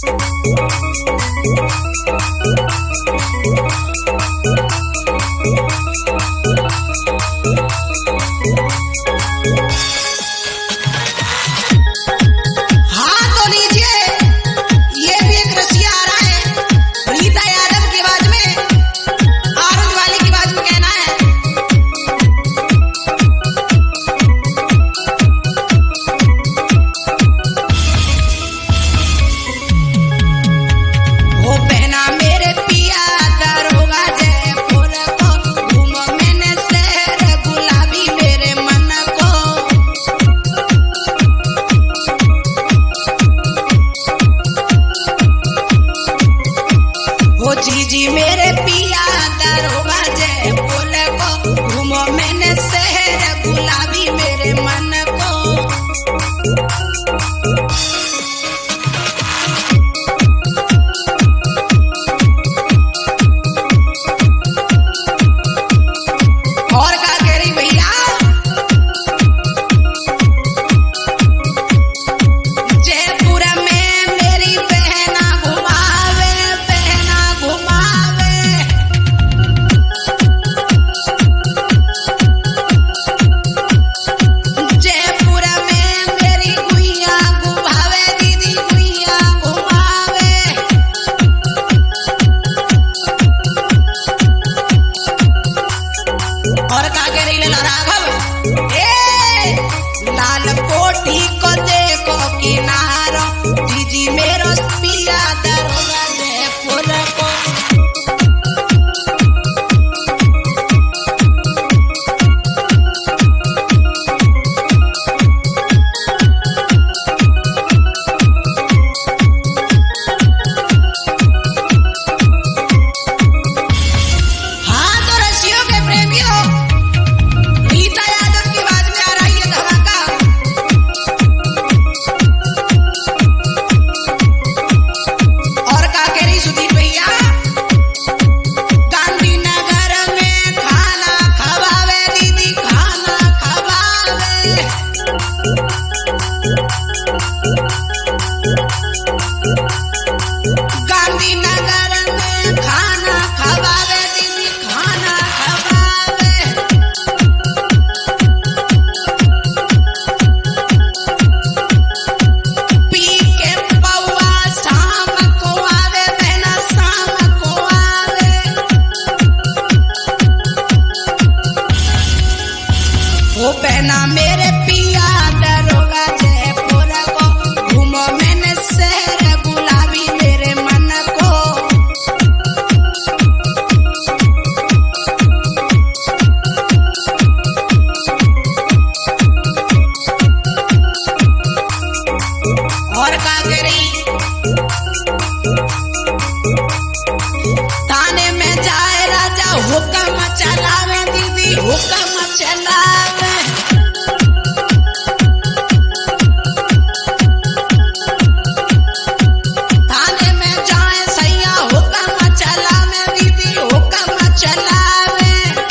जी मेरे पिया दरोगा जय बोले को घूमो मैंने शहर गुलाबी मेरे मन को। और का कह रही भैया जयपुर में मेरी बहना घुमावे जयपुर में मेरी गुइया घुमावे दीदी गुइया घुमावे। और का कह रही लाला राघव लाल कोठी को देखो किनारो दीदी मेरो पिया दरोगा जयपुर को। हाँ तो रसियों के प्रेमियों रीता यादव की बात में आ रही है धमाका। और का कह रही सुधीर भैया गांधीनगर में खाना खवावे दीदी खाना खवावे। गांधीनगर में खाना खवावे दीदी खाना खवावे। पी के पौआ शाम को आवे बहना शाम को आवे। ओ बहना मेरे पिया दरोगा जयपुर को घूमो मैंने शहर गुलाबी मेरे मन को। और का करी थाने में जाए राजा हुक्म चलावे दीदी हुक्म चलावे। थाने में जाए सैया हुक्म चलावे दीदी हुक्म चलावे।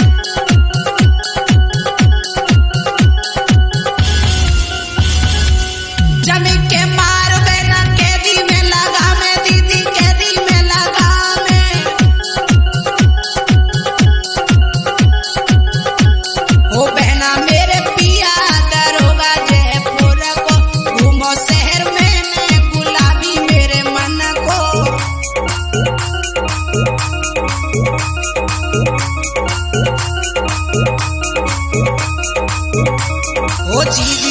जमी के मार देना कैदी में लगा में दीदी कैदी में लगा में। ओ बहना मेरे पिया दरोगा जयपुर को घूमो शहर में गुलाबी मेरे मन को। ओ जी